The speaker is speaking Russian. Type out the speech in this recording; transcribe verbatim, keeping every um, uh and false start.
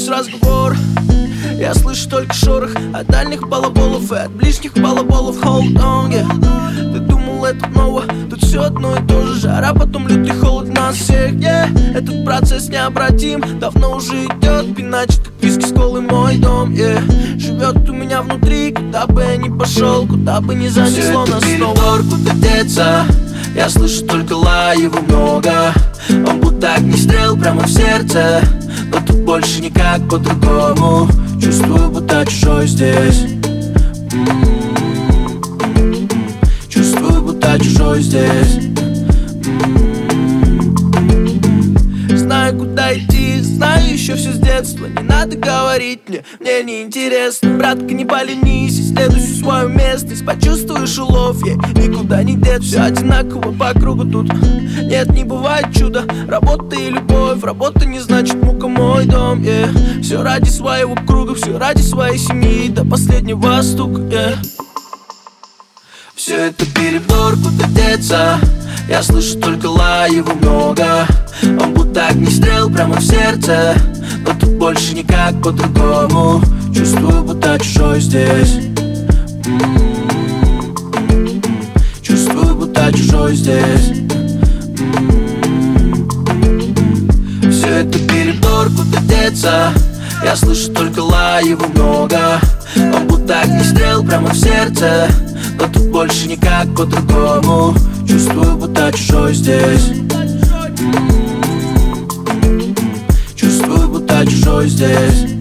весь разговор. Я слышу только шорох от дальних балаболов и от ближних балаболов. Hold on, yeah. Ты думал, это ново? Тут все одно и то же. Жара, потом лютый холод нас всех, yeah. Этот процесс необратим, давно уже идет. Пиначит, как виски с колой, мой дом, yeah. Живет у меня внутри, куда бы я ни пошел, куда бы ни занесло нас снова. Куда деться? Я слышу только лай, его много. Он будто огнестрел прямо в сердце. Но тут больше никак по-другому. Чувствую, будто чужой здесь. М-м-м. Чувствую, будто чужой здесь. М-м-м. Знаю, куда идти, знаю еще все с детства. Не надо говорить мне, мне не интересно. Братка, не поленись, исследуй всю свою местность. Почувствуешь улов, ей никуда не деться. Все одинаково по кругу тут. Нет, не бывает чуда. Работа и любовь, работа не значит мука, мой дом, yeah. Все ради своего круга, все ради своей семьи, до последнего стука, yeah. Все это перебор, куда деться? Я слышу только лай, его много. Он будто огнестрел прямо в сердце. Но тут больше никак по-другому. Чувствую, будто чужой здесь. М-м-м. Чувствую, будто чужой здесь. М-м-м. Все это перебор, куда деться? Я слышу только лай, его много. Он будто огнестрел прямо в сердце. Но тут больше никак по-другому. Чувствую, будто чужой здесь. М-м-м. Чувствую, будто чужой здесь.